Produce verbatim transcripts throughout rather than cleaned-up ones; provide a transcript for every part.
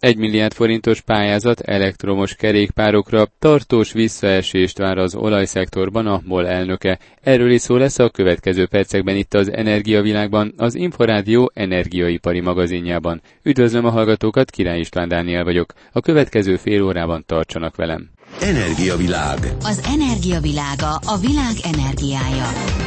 Egy milliárd forintos pályázat elektromos kerékpárokra, tartós visszaesést vár az olajszektorban a MOL elnöke. Erről is szó lesz a következő percekben itt az Energiavilágban, az Inforádió energiaipari magazinjában. Üdvözlöm a hallgatókat, Király István Dániel vagyok. A következő fél órában tartsanak velem. Energiavilág. Az energiavilága, a világ energiája.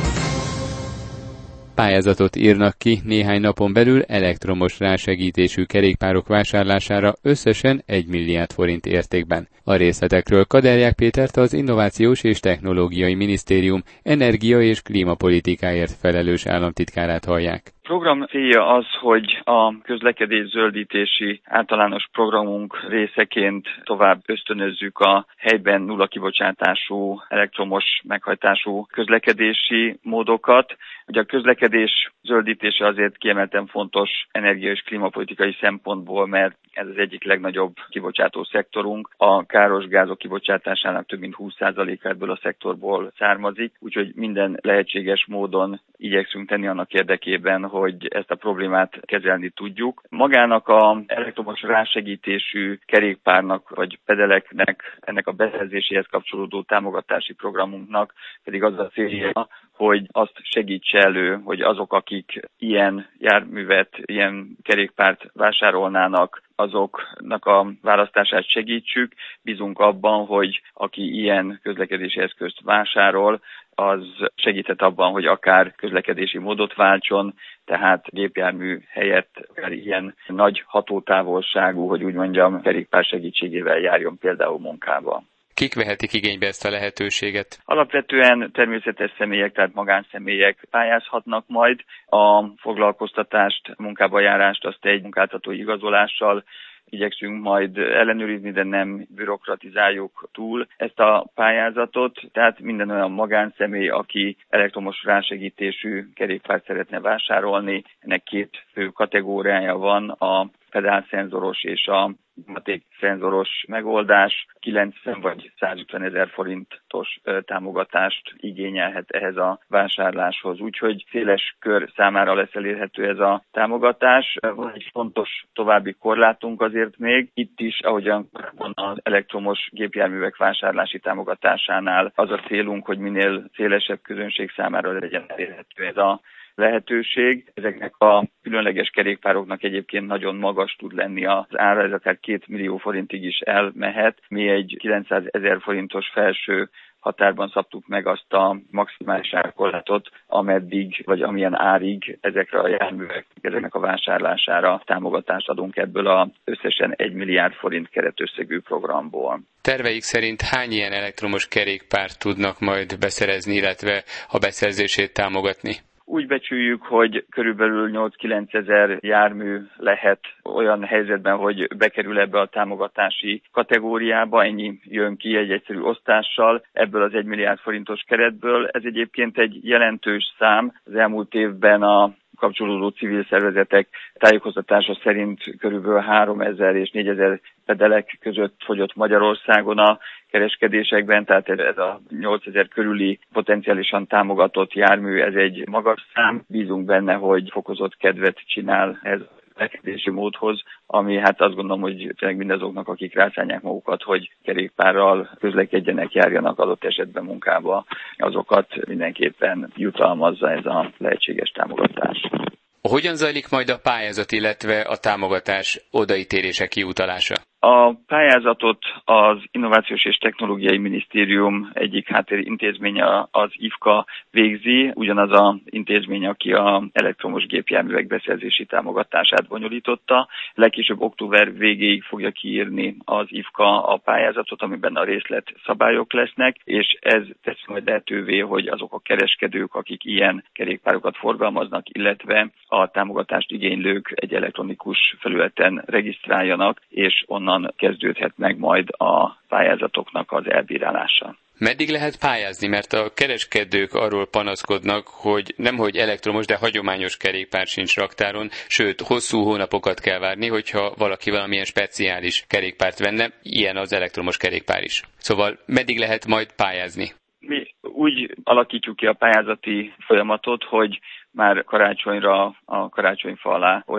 Pályázatot írnak ki néhány napon belül elektromos rásegítésű kerékpárok vásárlására összesen egy milliárd forint értékben. A részletekről Kaderják Pétert, az Innovációs és Technológiai Minisztérium energia- és klímapolitikáért felelős államtitkárát hallják. A program célja az, hogy a közlekedés zöldítési általános programunk részeként tovább ösztönözzük a helyben nulla kibocsátású elektromos meghajtású közlekedési módokat. Ugye a közlekedés zöldítése azért kiemelten fontos energia- és klímapolitikai szempontból, mert ez az egyik legnagyobb kibocsátó szektorunk. A káros gázok kibocsátásának több mint húsz százaléka ebből a szektorból származik, úgyhogy minden lehetséges módon igyekszünk tenni annak érdekében, hogy ezt a problémát kezelni tudjuk. Magának az elektromos rásegítésű kerékpárnak vagy pedeleknek, ennek a beszerzéséhez kapcsolódó támogatási programunknak pedig az a célja, hogy azt segítse elő, hogy azok, akik ilyen járművet, ilyen kerékpárt vásárolnának, azoknak a választását segítsük. Bízunk abban, hogy aki ilyen közlekedési eszközt vásárol, az segíthet abban, hogy akár közlekedési módot váltson, tehát gépjármű helyett akár ilyen nagy hatótávolságú, hogy úgy mondjam, kerékpár segítségével járjon például munkába. Kik vehetik igénybe ezt a lehetőséget? Alapvetően természetes személyek, tehát magánszemélyek pályázhatnak majd. A foglalkoztatást, munkába járást azt egy munkáltatói igazolással igyekszünk majd ellenőrizni, de nem bürokratizáljuk túl ezt a pályázatot. Tehát minden olyan magánszemély, aki elektromos rásegítésű kerékpárt szeretne vásárolni, ennek két fő kategóriája van, a pedálszenzoros és a matékszenzoros megoldás. kilencven vagy százötven ezer forintos támogatást igényelhet ehhez a vásárláshoz. Úgyhogy széles kör számára lesz elérhető ez a támogatás. Van egy fontos további korlátunk azért még. Itt is, ahogyan az elektromos gépjárművek vásárlási támogatásánál az a célunk, hogy minél szélesebb közönség számára legyen elérhető ez a lehetőség. Ezeknek a különleges kerékpároknak egyébként nagyon magas tud lenni az ára, ez akár két millió forintig is elmehet. Mi egy kilencszázezer forintos felső határban szabtuk meg azt a maximális árkorlátot, ameddig, vagy amilyen árig ezekre a járművek, ezeknek a vásárlására támogatást adunk ebből az összesen egy milliárd forint keretösszegű programból. Terveik szerint hány ilyen elektromos kerékpárt tudnak majd beszerezni, illetve a beszerzését támogatni? Úgy becsüljük, hogy körülbelül nyolc-kilenc ezer jármű lehet olyan helyzetben, hogy bekerül ebbe a támogatási kategóriába, ennyi jön ki egy egyszerű osztással ebből az egy milliárd forintos keretből. Ez egyébként egy jelentős szám. Az elmúlt évben a kapcsolódó civil szervezetek tájékoztatása szerint körülbelül háromezer és négyezer pedelek között fogyott Magyarországon a kereskedésekben, tehát ez a nyolcezer körüli potenciálisan támogatott jármű, ez egy magas szám. Bízunk benne, hogy fokozott kedvet csinál ez a közlekedési módhoz, ami hát azt gondolom, hogy tényleg mindazoknak, akik rászánják magukat, hogy kerékpárral közlekedjenek, járjanak adott esetben munkába, azokat mindenképpen jutalmazza ez a lehetséges támogatás. Hogyan zajlik majd a pályázat, illetve a támogatás odaítélése, kiutalása? A pályázatot az Innovációs és Technológiai Minisztérium egyik háttérintézménye, az i ef ká végzi, ugyanaz az intézmény, aki az elektromos gépjárművek beszerzési támogatását bonyolította. Legkésőbb október végéig fogja kiírni az i ef ká a pályázatot, amiben a részlet szabályok lesznek, és ez teszi majd lehetővé, hogy azok a kereskedők, akik ilyen kerékpárokat forgalmaznak, illetve a támogatást igénylők egy elektronikus felületen regisztráljanak, és onnan kezdődhet meg majd a pályázatoknak az elbírálása. Meddig lehet pályázni? Mert a kereskedők arról panaszkodnak, hogy nemhogy elektromos, de hagyományos kerékpár sincs raktáron, sőt, hosszú hónapokat kell várni, hogyha valaki valamilyen speciális kerékpárt venne, ilyen az elektromos kerékpár is. Szóval meddig lehet majd pályázni? Mi úgy alakítjuk ki a pályázati folyamatot, hogy már karácsonyra, a karácsonyfa alá olyan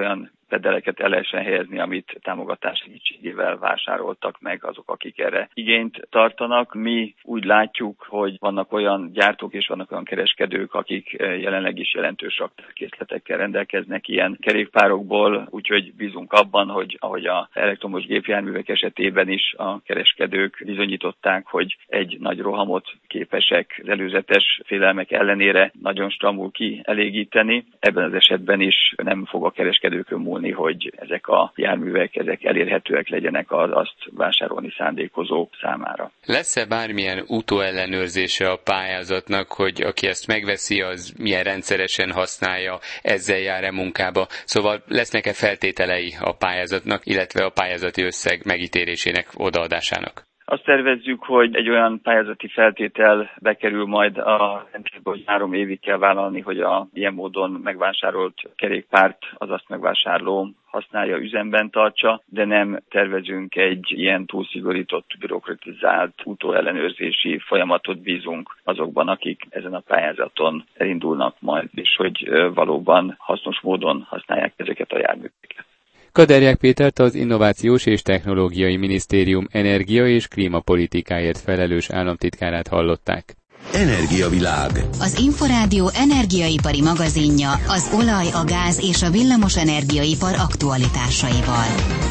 pedeleket el lehessen helyezni, amit támogatás segítségével vásároltak meg azok, akik erre igényt tartanak. Mi úgy látjuk, hogy vannak olyan gyártók és vannak olyan kereskedők, akik jelenleg is jelentős raktárkészletekkel rendelkeznek ilyen kerékpárokból, úgyhogy bízunk abban, hogy ahogy az elektromos gépjárművek esetében is a kereskedők bizonyították, hogy egy nagy rohamot képesek az előzetes félelmek ellenére nagyon stramul kielégíteni. Ebben az esetben is nem fog a kereskedőkön múlni, hogy ezek a járművek ezek elérhetőek legyenek az azt vásárolni szándékozók számára. Lesz-e bármilyen utóellenőrzése a pályázatnak, hogy aki ezt megveszi, az milyen rendszeresen használja, ezzel jár-e munkába? Szóval lesznek-e feltételei a pályázatnak, illetve a pályázati összeg megítélésének odaadásának? Azt tervezzük, hogy egy olyan pályázati feltétel bekerül majd a rendszerbe, hogy három évig kell vállalni, hogy a ilyen módon megvásárolt kerékpárt az azt megvásárló használja, üzemben tartsa, de nem tervezünk egy ilyen túlszigorított, bürokratizált utóellenőrzési folyamatot, bízunk azokban, akik ezen a pályázaton elindulnak majd, és hogy valóban hasznos módon használják ezeket a járműveket. Kaderják Pétert, az Innovációs és Technológiai Minisztérium energia- és klímapolitikáért felelős államtitkárát hallották. Energiavilág. Az Inforádió energiaipari magazinja az olaj, a gáz és a villamos energiaipar aktualitásaival.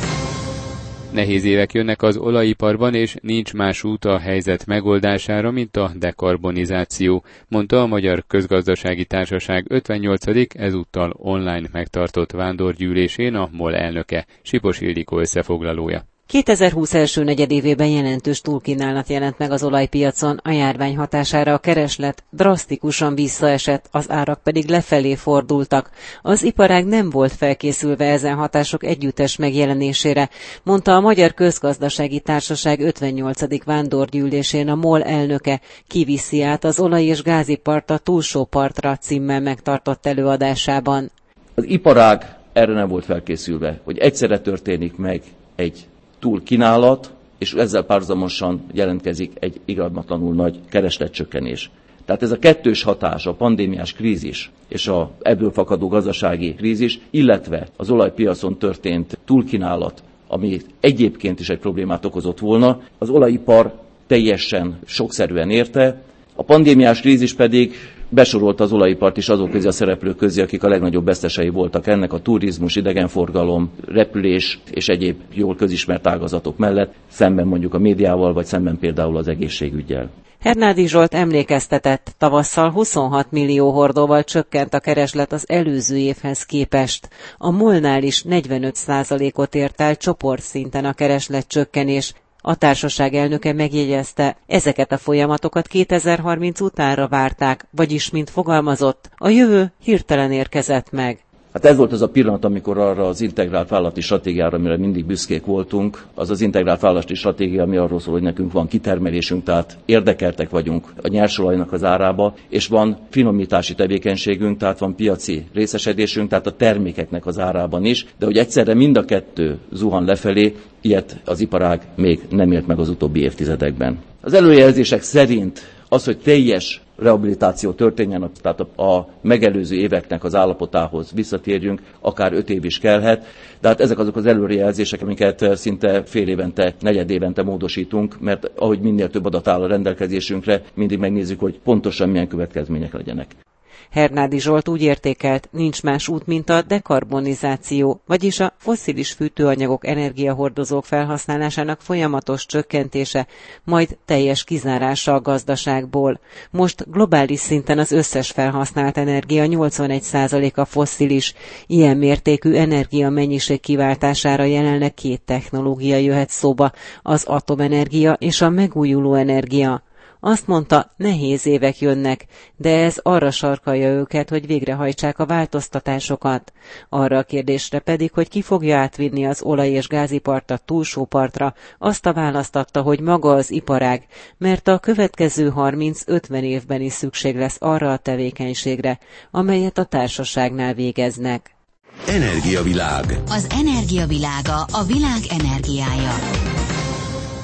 Nehéz évek jönnek az olajiparban, és nincs más út a helyzet megoldására, mint a dekarbonizáció, mondta a Magyar Közgazdasági Társaság ötvennyolcadik ezúttal online megtartott vándorgyűlésén a MOL elnöke, Sipos Ildikó összefoglalója. kétezer-húsz első negyedévében jelentős túlkínálat jelent meg az olajpiacon, a járvány hatására a kereslet drasztikusan visszaesett, az árak pedig lefelé fordultak. Az iparág nem volt felkészülve ezen hatások együttes megjelenésére, mondta a Magyar Közgazdasági Társaság ötvennyolcadik vándorgyűlésén a MOL elnöke, kiviszi át az olaj- és gázipart a túlsó partra címmel megtartott előadásában. Az iparág erre nem volt felkészülve, hogy egyszerre történik meg egy túlkínálat, és ezzel párhuzamosan jelentkezik egy irgalmatlanul nagy keresletcsökkenés. Tehát ez a kettős hatás, a pandémiás krízis és a ebből fakadó gazdasági krízis, illetve az olajpiacon történt túlkínálat, ami egyébként is egy problémát okozott volna, az olajipar teljesen sokszerűen érte, a pandémiás krízis pedig besorolta az olajipart is azok közé a szereplők közé, akik a legnagyobb vesztesei voltak ennek, a turizmus, idegenforgalom, repülés és egyéb jól közismert ágazatok mellett, szemben mondjuk a médiával, vagy szemben például az egészségüggyel. Hernádi Zsolt emlékeztetett, tavasszal huszonhat millió hordóval csökkent a kereslet az előző évhez képest. A MOL-nál is negyvenöt százalékot ért el csoportszinten a keresletcsökkenés. A társaság elnöke megjegyezte, ezeket a folyamatokat kétezer-harminc utánra várták, vagyis, mint fogalmazott, a jövő hirtelen érkezett meg. Hát ez volt az a pillanat, amikor arra az integrált vállalati stratégiára, amire mindig büszkék voltunk, az az integrált vállalati stratégia, ami arról szól, hogy nekünk van kitermelésünk, tehát érdekeltek vagyunk a nyersolajnak az árába, és van finomítási tevékenységünk, tehát van piaci részesedésünk, tehát a termékeknek az árában is, de hogy egyszerre mind a kettő zuhan lefelé, ilyet az iparág még nem élt meg az utóbbi évtizedekben. Az előjelzések szerint az, hogy teljes rehabilitáció történjen, tehát a megelőző éveknek az állapotához visszatérjünk, akár öt év is kellhet, de hát ezek azok az előrejelzések, amiket szinte fél évente, negyed évente módosítunk, mert ahogy minél több adat áll a rendelkezésünkre, mindig megnézzük, hogy pontosan milyen következmények legyenek. Hernádi Zsolt úgy értékelt, nincs más út, mint a dekarbonizáció, vagyis a fosszilis fűtőanyagok, energiahordozók felhasználásának folyamatos csökkentése, majd teljes kizárása a gazdaságból. Most globális szinten az összes felhasznált energia nyolcvanegy százaléka fosszilis. Ilyen mértékű energia mennyiség kiváltására jelenleg két technológia jöhet szóba, az atomenergia és a megújuló energia. Azt mondta, nehéz évek jönnek, de ez arra sarkalja őket, hogy végrehajtsák a változtatásokat. Arra a kérdésre pedig, hogy ki fogja átvinni az olaj- és gázipart a túlsó partra, azt a választ adta, hogy maga az iparág, mert a következő harminc-ötven évben is szükség lesz arra a tevékenységre, amelyet a társaságnál végeznek. Energiavilág. Az energiavilága a világ energiája.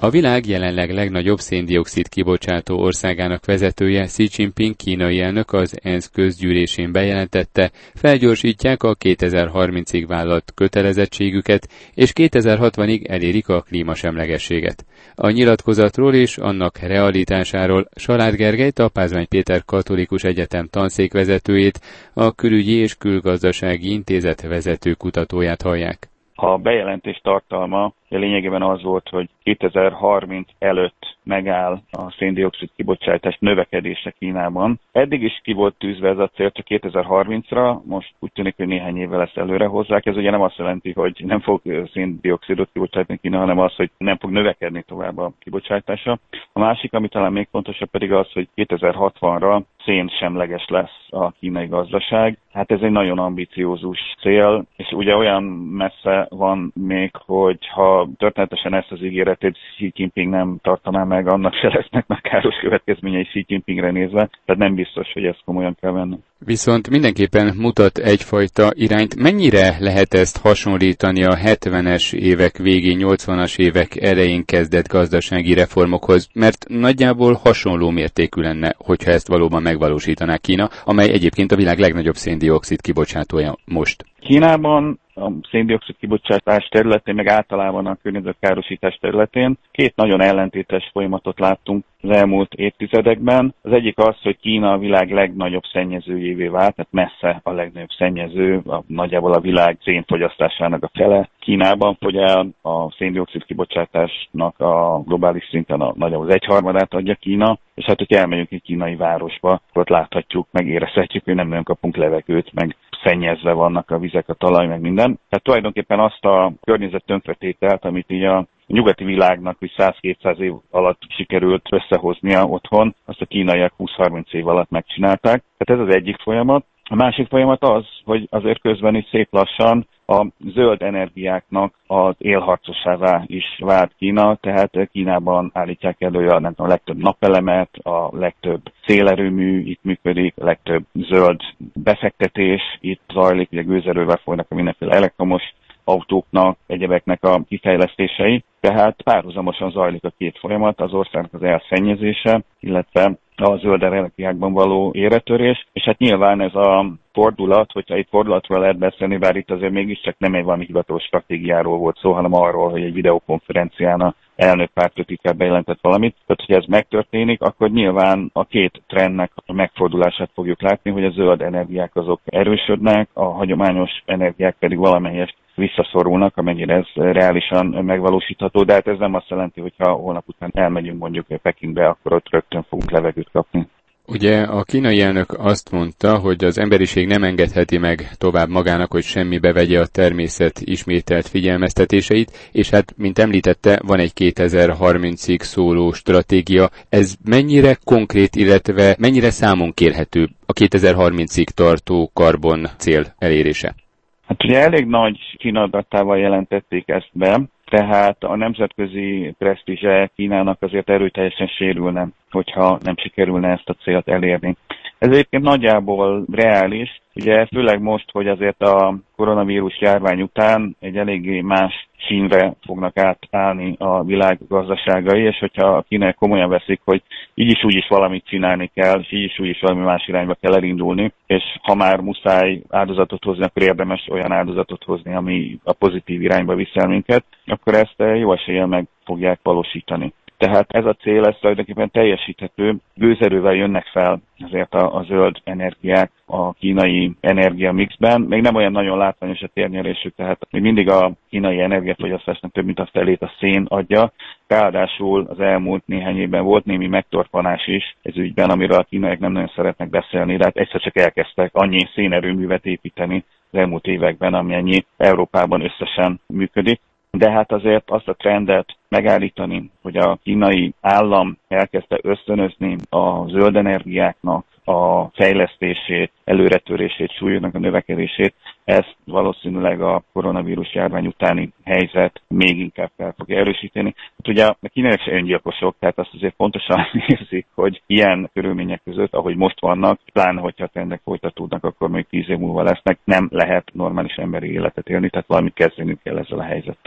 A világ jelenleg legnagyobb szén-dioxid kibocsátó országának vezetője, Xi Jinping kínai elnök az ENSZ közgyűlésén bejelentette, felgyorsítják a kétezer-harmincig vállalt kötelezettségüket, és kétezer-hatvanig elérik a klímasemlegességet. A nyilatkozatról és annak realitásáról Salád Gergelyt, a Pázmány Péter Katolikus Egyetem tanszékvezetőjét, a Külügyi és Külgazdasági Intézet vezető kutatóját hallják. A bejelentés tartalma lényegében az volt, hogy kétezer-harminc előtt megáll a szén-dioxid kibocsátás növekedése Kínában. Eddig is ki volt tűzve ez a cél, csak kétezer-harmincra, most úgy tűnik, hogy néhány évvel ezt előre hozzák. Ez ugye nem azt jelenti, hogy nem fog szén-dioxidot kibocsátani Kína, hanem az, hogy nem fog növekedni tovább a kibocsátása. A másik, ami talán még fontosabb pedig az, hogy kétezer-hatvanra szénsemleges lesz a kínai gazdaság. Hát ez egy nagyon ambiciózus cél, és ugye olyan messze van még, hogy ha történetesen ezt az ígéretét Xi Jinping nem tartaná meg, annak se lesznek már káros következményei Xi Jinpingre nézve, tehát nem biztos, hogy ezt komolyan kell venni. Viszont mindenképpen mutat egyfajta irányt. Mennyire lehet ezt hasonlítani a hetvenes évek végén, nyolcvanas évek elején kezdett gazdasági reformokhoz? Mert nagyjából hasonló mértékű lenne, hogyha ezt valóban megvalósítaná Kína, amely egyébként a világ legnagyobb szén-dioxid kibocsátója most. Kínában a szén-dioxid kibocsátás területén, meg általában a környezetkárosítás területén két nagyon ellentétes folyamatot láttunk az elmúlt évtizedekben. Az egyik az, hogy Kína a világ legnagyobb szennyezőjévé vált, tehát messze a legnagyobb szennyező, a, nagyjából a világ szénfogyasztásának a fele Kínában fogy el, a szén-dioxid kibocsátásnak a globális szinten a nagyjából az egyharmadát adja Kína, és hát, hogyha elmegyünk egy kínai városba, akkor láthatjuk, megérezhetjük, hogy nem nagyon kapunk levegőt, meg szennyezve vannak a vizek, a talaj, meg minden. Tehát tulajdonképpen azt a környezet tönkretételt, amit így a nyugati világnak is száz-kétszáz év alatt sikerült összehoznia otthon, azt a kínaiak húsz-harminc év alatt megcsinálták. Tehát ez az egyik folyamat. A másik folyamat az, hogy azért közben is szép lassan a zöld energiáknak az élharcosává is vált Kína, tehát Kínában állítják elő a, nem tudom, a legtöbb napelemet, a legtöbb szélerőmű itt működik, a legtöbb zöld befektetés itt zajlik, ugye gőzerővel folynak a mindenféle elektromos autóknak, egyebeknek a kifejlesztései, tehát párhuzamosan zajlik a két folyamat, az országnak az elszennyezése, illetve a zöld energiákban való éretörés, és hát nyilván ez a fordulat, hogyha egy fordulatról lehet beszélni, bár itt azért mégiscsak nem egy valami hivatalos stratégiáról volt szó, hanem arról, hogy egy videokonferencián a elnök pártfőtitkár bejelentett valamit. Tehát, hogy ez megtörténik, akkor nyilván a két trendnek a megfordulását fogjuk látni, hogy a zöld energiák azok erősödnek, a hagyományos energiák pedig valamelyest visszaszorulnak, amennyire ez reálisan megvalósítható, de hát ez nem azt jelenti, hogy ha holnap után elmegyünk mondjuk Pekingbe, akkor ott rögtön fogunk levegőt kapni. Ugye a kínai elnök azt mondta, hogy az emberiség nem engedheti meg tovább magának, hogy semmibe vegye a természet ismételt figyelmeztetéseit, és hát, mint említette, van egy kétezer-harmincig szóló stratégia. Ez mennyire konkrét, illetve mennyire számon kérhető a kétezer-harmincig tartó karbon cél elérése? Hát ugye elég nagy kínálatával jelentették ezt be, tehát a nemzetközi presztízse Kínának azért erőteljesen sérülne, hogyha nem sikerülne ezt a célt elérni. Ez egyébként nagyjából reális, ugye főleg most, hogy azért a koronavírus járvány után egy eléggé más sínre fognak átállni a világ gazdaságai, és hogyha a kínaiak komolyan veszik, hogy így is úgy is valamit csinálni kell, és így is úgy is valami más irányba kell elindulni, és ha már muszáj áldozatot hozni, akkor érdemes olyan áldozatot hozni, ami a pozitív irányba viszel minket, akkor ezt jó eséllyel meg fogják valósítani. Tehát ez a cél, ez tulajdonképpen teljesíthető, gőzerővel jönnek fel azért a, a zöld energiák a kínai energiamixben. Még nem olyan nagyon látványos a térnyerésük, tehát még mindig a kínai energiafogyasztásnak több mint a felét a szén adja. Ráadásul az elmúlt néhány évben volt némi megtorpanás is ez ügyben, amiről a kínaiak nem nagyon szeretnek beszélni, de hát egyszer csak elkezdtek annyi szénerőművet építeni az elmúlt években, ami ennyi Európában összesen működik. De hát azért azt a trendet megállítani, hogy a kínai állam elkezdte ösztönözni a zöld energiáknak a fejlesztését, előretörését, súlyoknak a növekedését, ezt valószínűleg a koronavírus járvány utáni helyzet még inkább fel fogja erősíteni. Hát ugye a kínaiak se öngyilkosok, tehát azt azért pontosan érzik, hogy ilyen körülmények között, ahogy most vannak, pláne hogyha a trendek folytatódnak, akkor még tíz év múlva lesznek, nem lehet normális emberi életet élni, tehát valamit kezdenünk kell ezzel a helyzettel.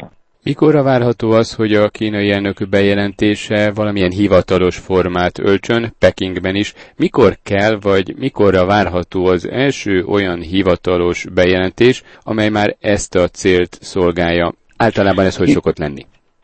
Mikorra várható az, hogy a kínai elnök bejelentése valamilyen hivatalos formát öltsön, Pekingben is? Mikor kell, vagy mikorra várható az első olyan hivatalos bejelentés, amely már ezt a célt szolgálja? Általában ez hogy szokott lenni?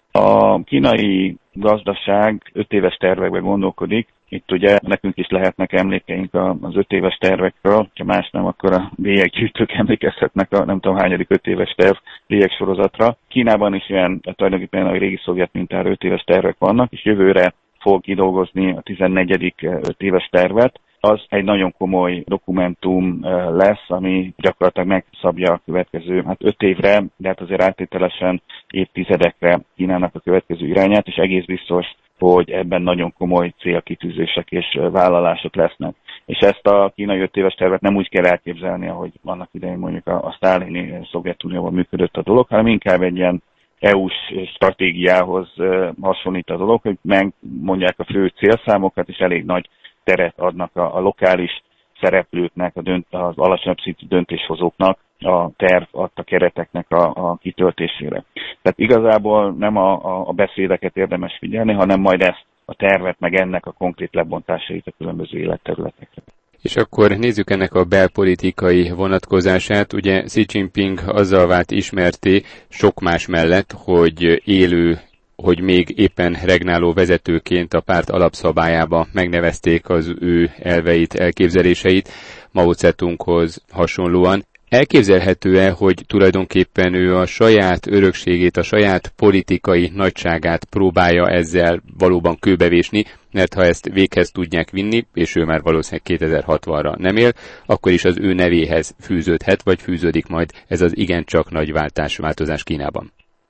A kínai gazdaság öt éves tervekbe gondolkodik. Itt ugye nekünk is lehetnek emlékeink az öt éves tervekről, ha más nem, akkor a bélyeggyűjtők emlékezhetnek a nem tudom hányadik öt éves terv bélyegsorozatra. Kínában is ilyen, tulajdonképpen a régi szovjet mintára öt éves tervek vannak, és jövőre fog kidolgozni a tizennegyedik öt éves tervet. Az egy nagyon komoly dokumentum lesz, ami gyakorlatilag megszabja a következő hát öt évre, de hát azért áttételesen évtizedekre Kínának a következő irányát, és egész biztos, hogy ebben nagyon komoly célkitűzések és vállalások lesznek. És ezt a kínai öt éves tervet nem úgy kell elképzelni, ahogy annak idején mondjuk a, a sztálini Szovjetunióban működött a dolog, hanem inkább egy ilyen é u-s stratégiához hasonlít a dolog, hogy megmondják a fő célszámokat, és elég nagy teret adnak a, a lokális szereplőknek, a dönt, az alacsonyabb szintű döntéshozóknak a terv adta kereteknek a, a kitöltésére. Tehát igazából nem a, a, a beszédeket érdemes figyelni, hanem majd ezt a tervet, meg ennek a konkrét lebontásait a különböző életterületekre. És akkor nézzük ennek a belpolitikai vonatkozását. Ugye Xi Jinping azzal vált ismerté sok más mellett, hogy élő hogy még éppen regnáló vezetőként a párt alapszabályába megnevezték az ő elveit, elképzeléseit Mao Zedonghoz hasonlóan. Elképzelhető-e, hogy tulajdonképpen ő a saját örökségét, a saját politikai nagyságát próbálja ezzel valóban kőbevésni, mert ha ezt véghez tudják vinni, és ő már valószínűleg kétezer-hatvanra nem él, akkor is az ő nevéhez fűződhet, vagy fűződik majd ez az igencsak nagy váltás, változás Kínában.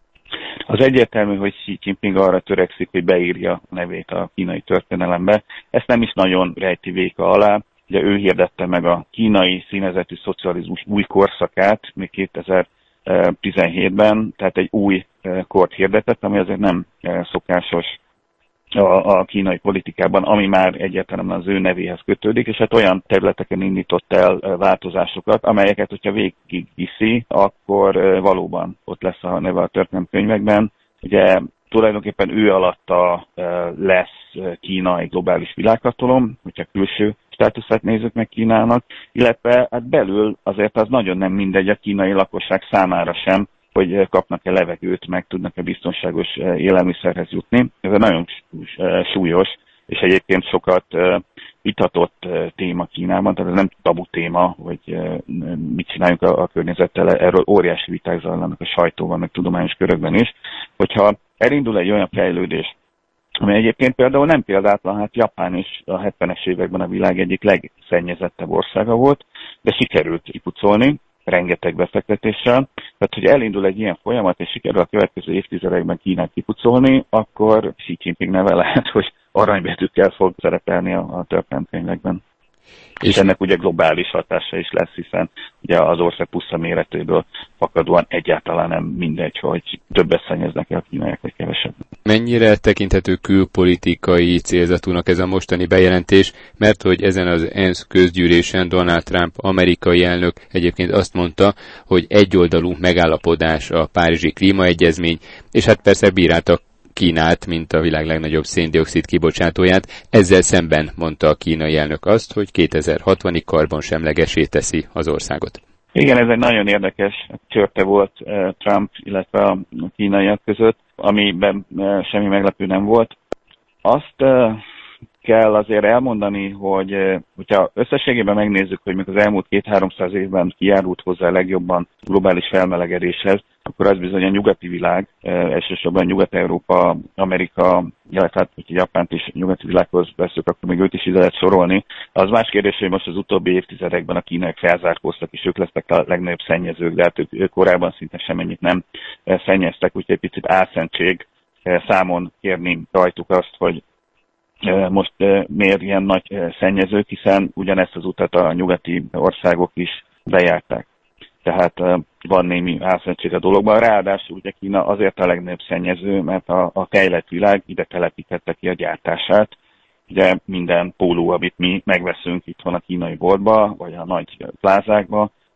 Az egyértelmű, hogy Xi Jinping arra törekszik, hogy beírja a nevét a kínai történelembe. Ezt nem is nagyon rejti véka alá. Ugye ő hirdette meg a kínai színezetű szocializmus új korszakát még kétezer-tizenhétben, tehát egy új kort hirdetett, ami azért nem szokásos a, a kínai politikában, ami már egyáltalán az ő nevéhez kötődik, és hát olyan területeken indított el változásosokat, amelyeket, hogyha végig viszi, akkor valóban ott lesz a neve a történelemkönyvekben. Ugye tulajdonképpen ő alatta lesz Kína egy globális világhatalom, hogyha külső státuszát nézzük meg Kínának, illetve hát belül azért az nagyon nem mindegy a kínai lakosság számára sem, hogy kapnak-e levegőt, meg tudnak-e biztonságos élelmiszerhez jutni. Ez egy nagyon súlyos, és egyébként sokat vitatott téma Kínában, tehát ez nem tabu téma, hogy mit csináljunk a, a környezettel, erről óriási viták zajlanak a sajtóban, meg tudományos körökben is. Hogyha elindul egy olyan fejlődés, ami egyébként például nem példátlan, hát Japán is a hetvenes években a világ egyik legszennyezettebb országa volt, de sikerült kipucolni, rengeteg befektetéssel. Tehát, hogy elindul egy ilyen folyamat, és sikerül a következő évtizedekben Kínát kipucolni, akkor Xi Jinping neve lehet, hogy aranybetűkkel fog szerepelni a, a történelemkönyvekben. És, és ennek ugye globális hatása is lesz, hiszen ugye az ország puszta méretéből fakadóan egyáltalán nem mindegy, hogy többet szennyeznek el a kínaiak, vagy kevesebb. Mennyire tekinthető külpolitikai célzatúnak ez a mostani bejelentés, mert hogy ezen az ENSZ közgyűlésen Donald Trump amerikai elnök egyébként azt mondta, hogy egyoldalú megállapodás a Párizsi Klímaegyezmény, és hát persze bíráltak Kínát, mint a világ legnagyobb széndioxid kibocsátóját. Ezzel szemben mondta a kínai elnök azt, hogy kétezer-hatvanig karbonsemlegessé teszi az országot. Igen, ez egy nagyon érdekes csörte volt Trump, illetve a kínaiak között, amiben semmi meglepő nem volt. Azt kell azért elmondani, hogy hogyha összességében megnézzük, hogy még az elmúlt két-háromszáz évben kijárult hozzá legjobban globális felmelegedéshez, akkor az bizony a nyugati világ, elsősorban Nyugat-Európa, Amerika, illetve hát, hogyha Japánt is nyugati világhoz veszük, akkor még őt is ide lehet sorolni. Az más kérdés, hogy most az utóbbi évtizedekben a kínaiak felzárkóztak, és ők lesznek a legnagyobb szennyezők, de hát ők, ők korábban szinte semennyit nem szennyeztek, úgyhogy egy picit álszentség számon kérni rajtuk azt, hogy most miért ilyen nagy szennyezők, hiszen ugyanezt az utat a nyugati országok is bejárták. Tehát van némi álszentség a dologban. Ráadásul ugye Kína azért a legnagyobb szennyező, mert a, a fejlett világ ide telepítette ki a gyártását. Ugye minden póló, amit mi megveszünk itt van a kínai boltba, vagy a nagy plázákba,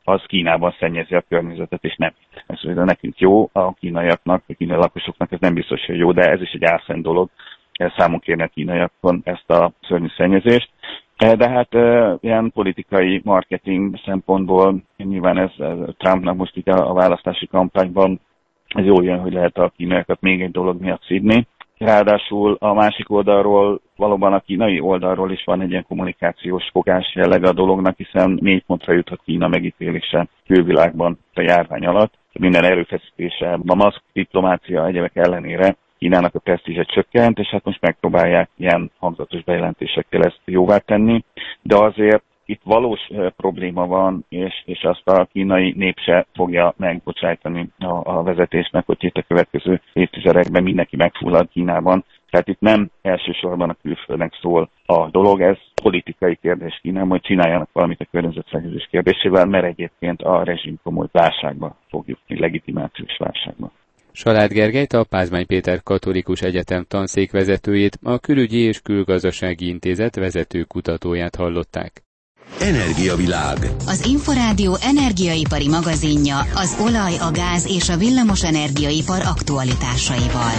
az Kínában szennyezi a környezetet, és nem. Ez ugye nekünk jó, a kínaiaknak, a kínai lakosoknak ez nem biztos, hogy jó, de ez is egy álszent dolog. Számon kérni a kínaiakon ezt a szörnyű szennyezést. De hát ilyen politikai marketing szempontból nyilván ez Trumpnak most itt a választási kampányban ez jól jön, hogy lehet a kínaiakat még egy dolog miatt szídni. Ráadásul a másik oldalról, valóban a kínai oldalról is van egy ilyen kommunikációs fogás jellege a dolognak, hiszen négy pontra jutott Kína megítélése külvilágban a járvány alatt. Minden erőfeszítése, a maszk diplomácia egyebek ellenére Kínának a presztízse csökkent, és hát most megpróbálják ilyen hangzatos bejelentésekkel ezt jóvá tenni, de azért itt valós e, probléma van, és, és azt a kínai nép se fogja megbocsájtani a, a vezetésnek, hogy itt a következő évtizedekben mindenki megfullad Kínában. Tehát itt nem elsősorban a külföldnek szól a dolog, ez politikai kérdés Kínában, hogy csináljanak valamit a környezetszennyezés kérdésével, mert egyébként a rezsim komoly válságba fog jutni, legitimációs válságba. Salád Gergelyt, a Pázmány Péter Katolikus Egyetem tanszékvezetőjét, a Külügyi és Külgazdasági Intézet vezető kutatóját hallották. Energiavilág. Az Inforádió energiaipari magazinja az olaj, a gáz és a villamos energiaipar aktualitásaival.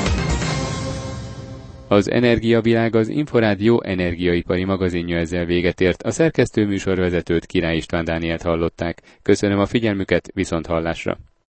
Az Energiavilág az Inforádió energiaipari magazinja ezzel véget ért. A szerkesztő műsorvezetőt, Király István Dánielt hallották. Köszönöm a figyelmüket, viszont hallásra.